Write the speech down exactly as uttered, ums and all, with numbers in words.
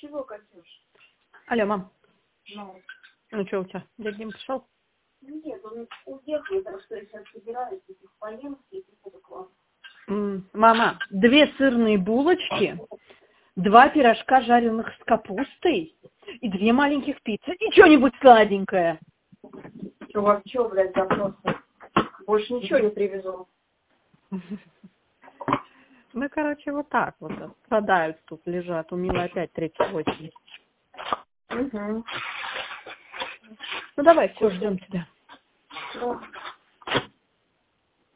Чего, Катюш? Алло, мам. Ну, Ну что у тебя? Дядя Дим пришел? нет, он уехал, так что я сейчас собираюсь, этих поем, и буду к вам. М, Мама, две сырные булочки, два пирожка, жареных с капустой и две маленьких пиццы. И что-нибудь сладенькое. У вас что, блядь, запросы? Больше ничего не привезу. Мы, короче, вот так вот страдают тут, лежат. У Милы опять тридцать восемь. Угу. Ну давай, все, ждем тебя. Да.